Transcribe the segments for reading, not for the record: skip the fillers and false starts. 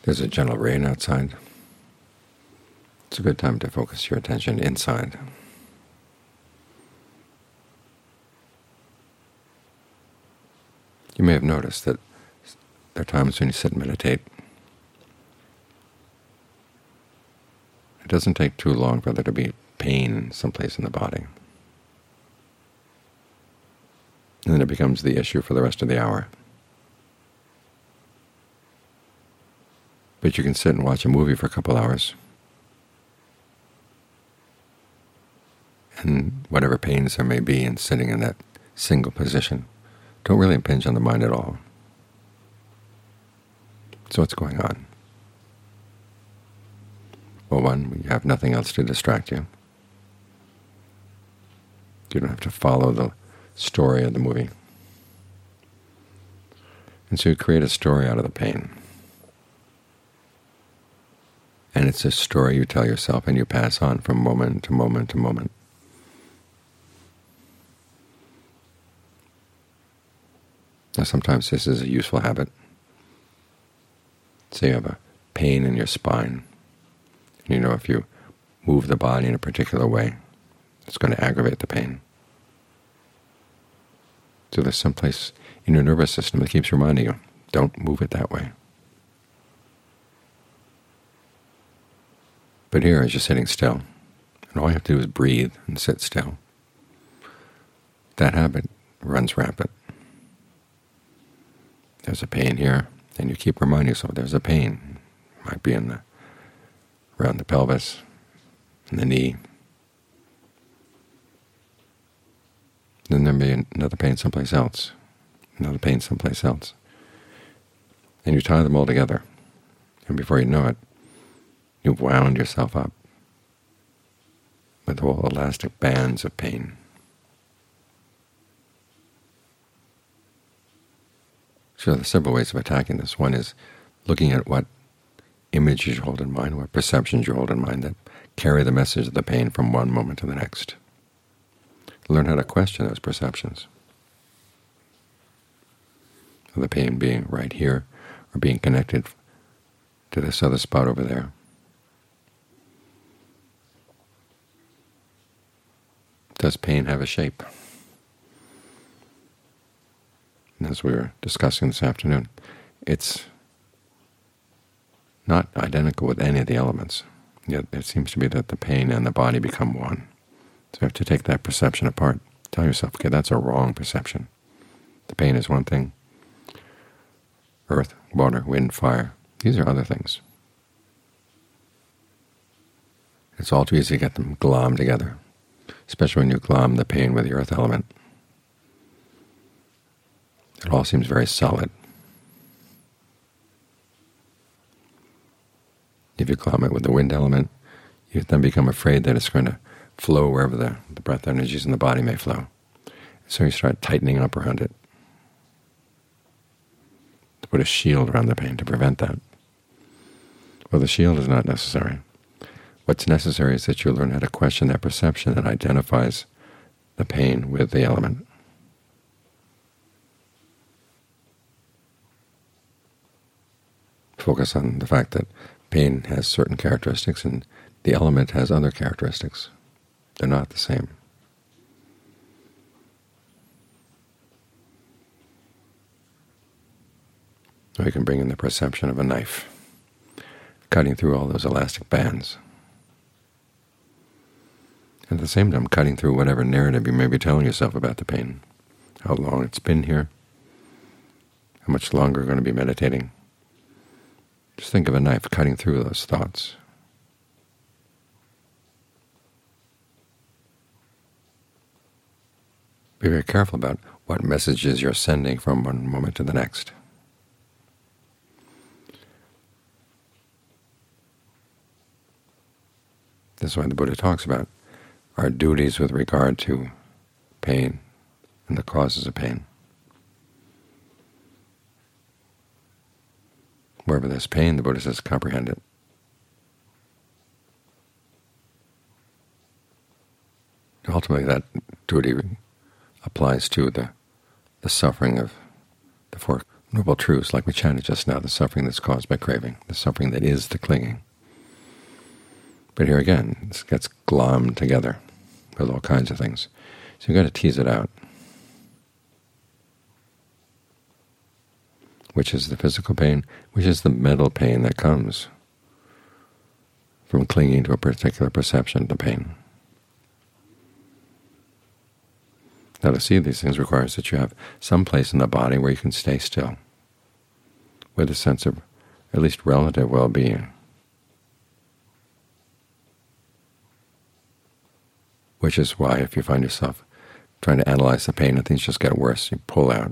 There's a gentle rain outside. It's a good time to focus your attention inside. You may have noticed that there are times when you sit and meditate. It doesn't take too long for there to be pain someplace in the body. And then it becomes the issue for the rest of the hour. But you can sit and watch a movie for a couple hours, and whatever pains there may be in sitting in that single position don't really impinge on the mind at all. So what's going on? Well, one, you have nothing else to distract you. You don't have to follow the story of the movie. And so you create a story out of the pain. And it's a story you tell yourself and you pass on from moment to moment to moment. Now sometimes this is a useful habit. Say you have a pain in your spine. And you know if you move the body in a particular way, it's going to aggravate the pain. So there's some place in your nervous system that keeps reminding you, don't move it that way. But here, as you're sitting still, and all you have to do is breathe and sit still, that habit runs rampant. There's a pain here, and you keep reminding yourself there's a pain. It might be around the pelvis, in the knee. Then there may be another pain someplace else, another pain someplace else. And you tie them all together, and before you know it, you've wound yourself up with whole elastic bands of pain. So there are several ways of attacking this. One is looking at what images you hold in mind, what perceptions you hold in mind that carry the message of the pain from one moment to the next. Learn how to question those perceptions. The pain being right here or being connected to this other spot over there. Does pain have a shape? And as we were discussing this afternoon, it's not identical with any of the elements. Yet it seems to be that the pain and the body become one. So you have to take that perception apart. Tell yourself, okay, that's a wrong perception. The pain is one thing. Earth, water, wind, fire, these are other things. It's all too easy to get them glommed together, especially when you glom the pain with the earth element. It all seems very solid. If you glom it with the wind element, you then become afraid that it's going to flow wherever the breath energies in the body may flow. So you start tightening up around it, to put a shield around the pain to prevent that. Well, the shield is not necessary. What's necessary is that you learn how to question that perception that identifies the pain with the element. Focus on the fact that pain has certain characteristics and the element has other characteristics. They're not the same. So you can bring in the perception of a knife, cutting through all those elastic bands. At the same time, cutting through whatever narrative you may be telling yourself about the pain, how long it's been here, how much longer you're going to be meditating. Just think of a knife cutting through those thoughts. Be very careful about what messages you're sending from one moment to the next. This is why the Buddha talks about our duties with regard to pain and the causes of pain. Wherever there's pain, the Buddha says, comprehend it. Ultimately, that duty applies to the suffering of the four noble truths, like we chanted just now, the suffering that's caused by craving, the suffering that is the clinging. But here again, this gets glommed together with all kinds of things. So you've got to tease it out. Which is the physical pain, which is the mental pain that comes from clinging to a particular perception of the pain. Now, to see these things requires that you have some place in the body where you can stay still, with a sense of at least relative well-being, which is why if you find yourself trying to analyze the pain and things just get worse, you pull out.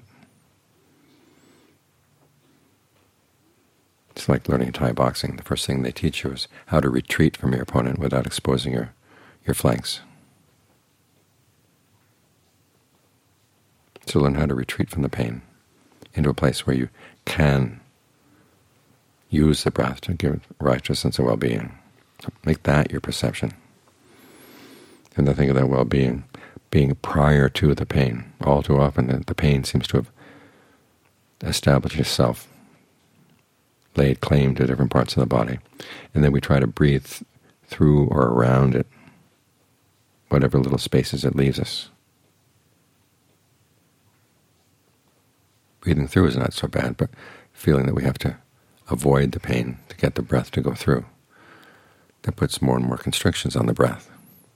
It's like learning Thai boxing. The first thing they teach you is how to retreat from your opponent without exposing your flanks. So learn how to retreat from the pain into a place where you can use the breath to give rise to a sense of well-being. So make that your perception. And then think of that well-being being prior to the pain. All too often the pain seems to have established itself, laid claim to different parts of the body, and then we try to breathe through or around it, whatever little spaces it leaves us. Breathing through is not so bad, but feeling that we have to avoid the pain to get the breath to go through, that puts more and more constrictions on the breath.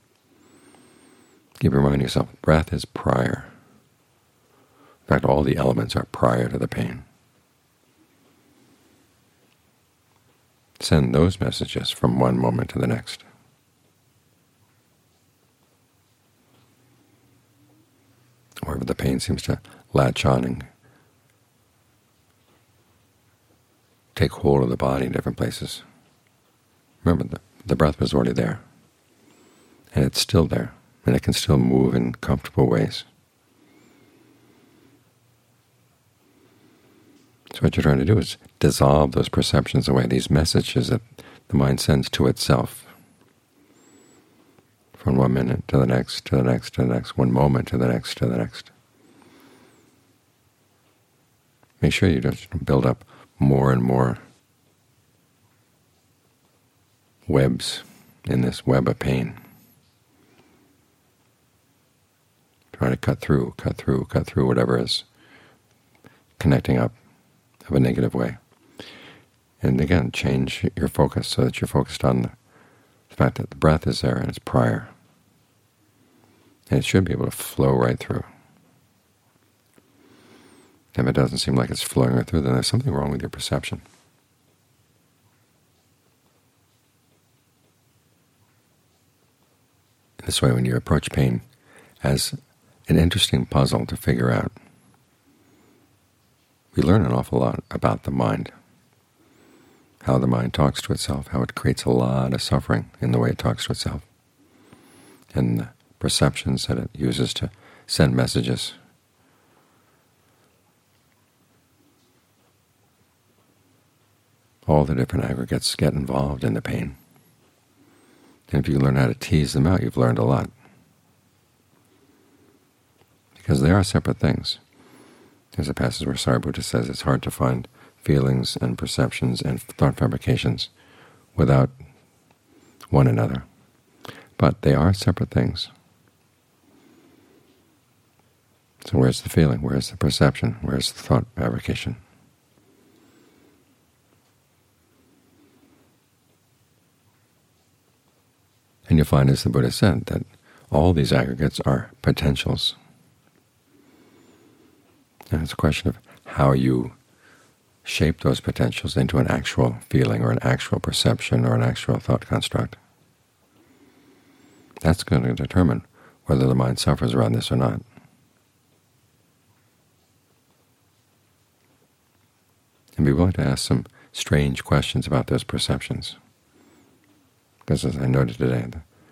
Keep reminding yourself, breath is prior. In fact, all the elements are prior to the pain. Send those messages from one moment to the next. Wherever the pain seems to latch on and take hold of the body in different places, remember the breath was already there, and it's still there, and it can still move in comfortable ways. So what you're trying to do is dissolve those perceptions away, these messages that the mind sends to itself, from one minute to the next, to the next, to the next, one moment to the next, to the next. Make sure you don't build up more and more webs in this web of pain. Try to cut through whatever is connecting up of a negative way. And again, change your focus so that you're focused on the fact that the breath is there and it's prior. And it should be able to flow right through. If it doesn't seem like it's flowing right through, then there's something wrong with your perception. This way, when you approach pain as an interesting puzzle to figure out, we learn an awful lot about the mind, how the mind talks to itself, how it creates a lot of suffering in the way it talks to itself, and the perceptions that it uses to send messages. All the different aggregates get involved in the pain. And if you learn how to tease them out, you've learned a lot. Because they are separate things. There's a passage where Sariputta says it's hard to find feelings and perceptions and thought fabrications without one another. But they are separate things. So where's the feeling? Where's the perception? Where's the thought fabrication? And you'll find, as the Buddha said, that all these aggregates are potentials. And it's a question of how you shape those potentials into an actual feeling or an actual perception or an actual thought construct. That's going to determine whether the mind suffers around this or not. And be willing to ask some strange questions about those perceptions. Because as I noted today,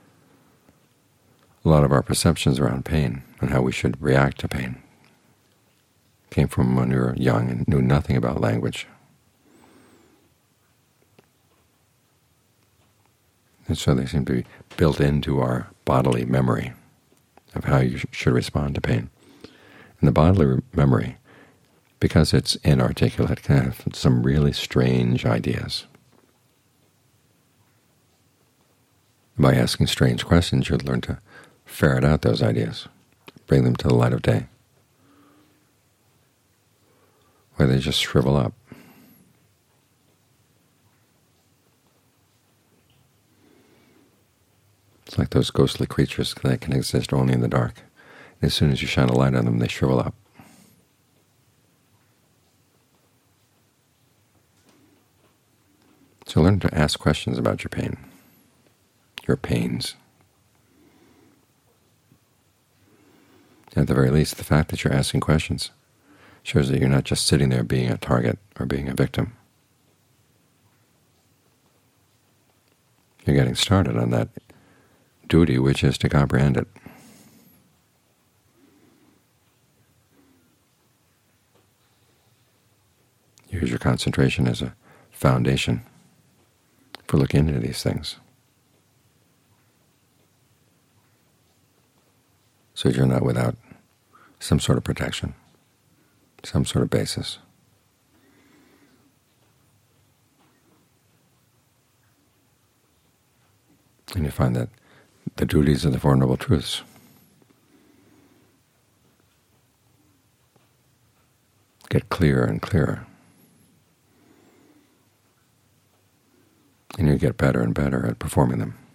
a lot of our perceptions around pain and how we should react to pain came from when we were young and knew nothing about language. And so they seem to be built into our bodily memory of how you should respond to pain. And the bodily memory because it's inarticulate, kind of some really strange ideas. By asking strange questions, you'll learn to ferret out those ideas, bring them to the light of day, where they just shrivel up. It's like those ghostly creatures that can exist only in the dark. And as soon as you shine a light on them, they shrivel up. So learn to ask questions about your pain, your pains. At the very least, the fact that you're asking questions shows that you're not just sitting there being a target or being a victim. You're getting started on that duty, which is to comprehend it. Use your concentration as a foundation for looking into these things, so you're not without some sort of protection, some sort of basis. And you find that the duties of the Four Noble Truths get clearer and clearer, and you get better and better at performing them.